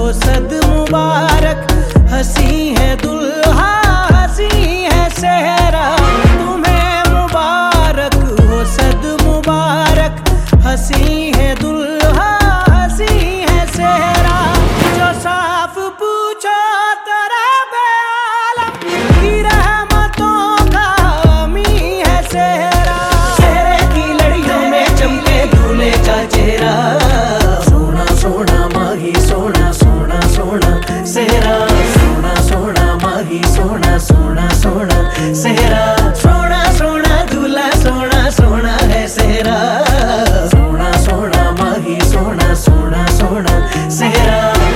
सद मुबारक, हंसी है दुल्हा हंसी है सेहरा, तुम्हें मुबारक हो सद मुबारक, हंसी है दुल्हा हंसी है सेहरा। जो साफ पूछो तेरा बेआलम की रहमतों का अमी है सेहरा। सेहरे की लड़ियों में चमके दूल्हे का चेहरा, सोना सोना माही सोना सोना सोना सेहरा, सोना सोना माही सोना सोना सोना सेहरा, सोना सोना दूल्हा सोना सोना है सेहरा, सोना सोना माही सोना सोना सोना सेहरा।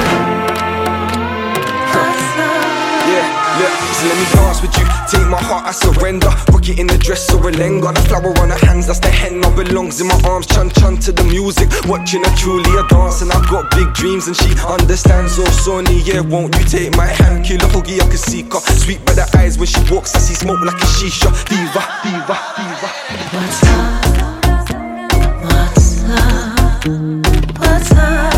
So let me dance with you, take my heart, I surrender. Rock it in the dress or a lenga. The flower on her hands, that's the henna. Belongs in my arms, chun chun to the music. Watching her truly a dance, and I've got big dreams and she understands. Oh Sonny, yeah, won't you take my hand? Killer huggy, I can see her. Sweet by the eyes when she walks, I see smoke like a shisha. Diva, diva, diva. What's up? What's up? What's up?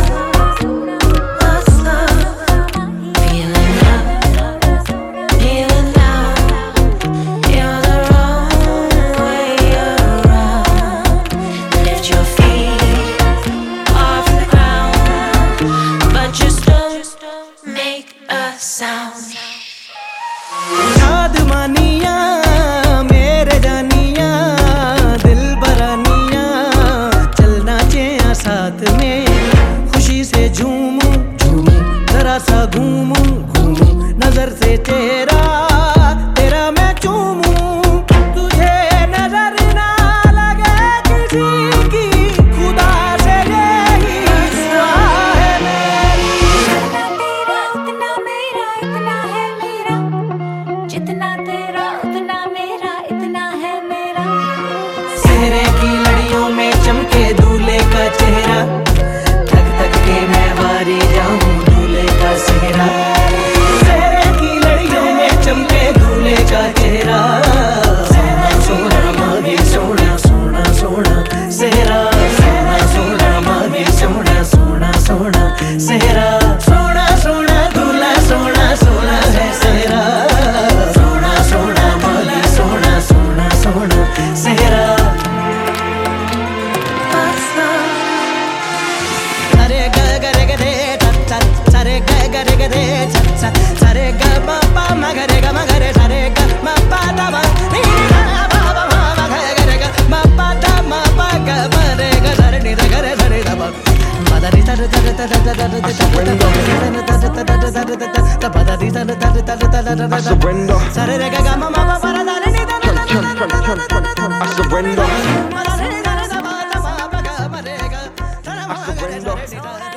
याद मानिया मेरे जानिया दिल बरानिया, चलना चाहिए साथ में, खुशी से झूमूं झूमूं जरा सा घूमूं घूमूं, नजर से तेरा तेरा मैं चूमूं, तुझे नजर ना लगे किसी की, खुदा से यही दुआ है मेरी। उतना मेरा इतना है मेरा, जितना तेरा उतना मेरा इतना है मेरा। सेहरे की लड़ियों में चमके दूल्हे का चेहरा, थक थक के मैं वारी जाऊं दूल्हे का सेहरा। सेहरे की लड़ियों में चमके दूल्हे का चेहरा, सोना सोना मांगे सोना सोना सोना सेहरा, सोना सोना मांगे सोना सोना सोना सेहरा, सोना सोना दूल्हा सोना सोना है सेहरा, सोना सोना मांगे सोना सोना सोना सेहरा। अरे ग ग रे ग रे च च सरे ग ग रे ग रे च च सरे ग म प म ग रे ग म ग रे सरे ग म प द म नी ग ब ब म म ग ग रे ग म प द म प ग म रे ग सरे नी द ग रे सरे द म म द नी द द द द द द द द I surrender. सरे रे ग ग म म प द नी द I surrender. I surrender.